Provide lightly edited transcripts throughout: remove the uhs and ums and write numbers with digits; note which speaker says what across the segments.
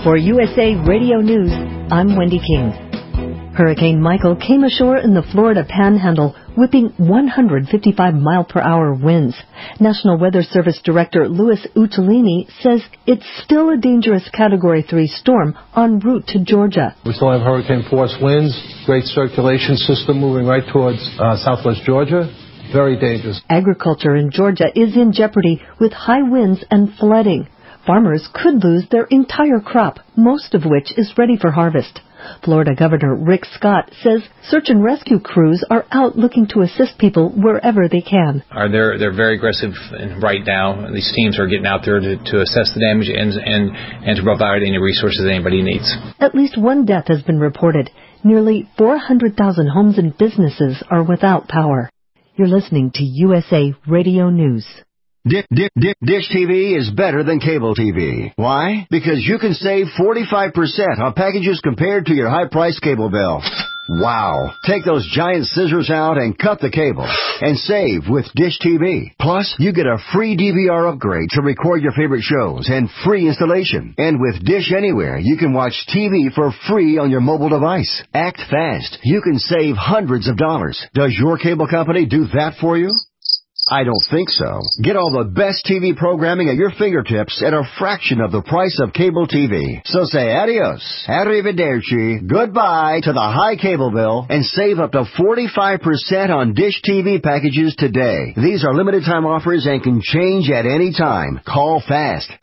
Speaker 1: For USA Radio News, I'm Wendy King. Hurricane Michael came ashore in the Florida Panhandle, whipping 155-mile-per-hour winds. National Weather Service Director Louis Uccellini says it's still a dangerous Category 3 storm en route to Georgia.
Speaker 2: We still have hurricane-force winds, great circulation system moving right towards southwest Georgia. Very dangerous.
Speaker 1: Agriculture in Georgia is in jeopardy with high winds and flooding. Farmers could lose their entire crop, most of which is ready for harvest. Florida Governor Rick Scott says search and rescue crews are out looking to assist people wherever they can.
Speaker 3: They're very aggressive right now. These teams are getting out there to assess the damage and to provide any resources anybody needs.
Speaker 1: At least one death has been reported. Nearly 400,000 homes and businesses are without power. You're listening to USA Radio News.
Speaker 4: Dish TV is better than cable TV. Why? Because you can save 45% on packages compared to your high-priced cable bill. Wow. Take those giant scissors out and cut the cable and save with Dish TV. Plus, you get a free DVR upgrade to record your favorite shows and free installation. And with Dish Anywhere, you can watch TV for free on your mobile device. Act fast. You can save hundreds of dollars. Does your cable company do that for you? I don't think so. Get all the best TV programming at your fingertips at a fraction of the price of cable TV. So say adios, arrivederci, goodbye to the high cable bill and save up to 45% on Dish TV packages today. These are limited time offers and can change at any time. Call fast.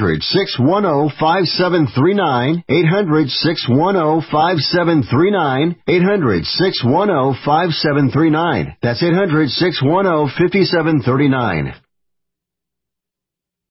Speaker 4: 800-610-5739. 800-610-5739. 800-610-5739. That's 800-610-5739.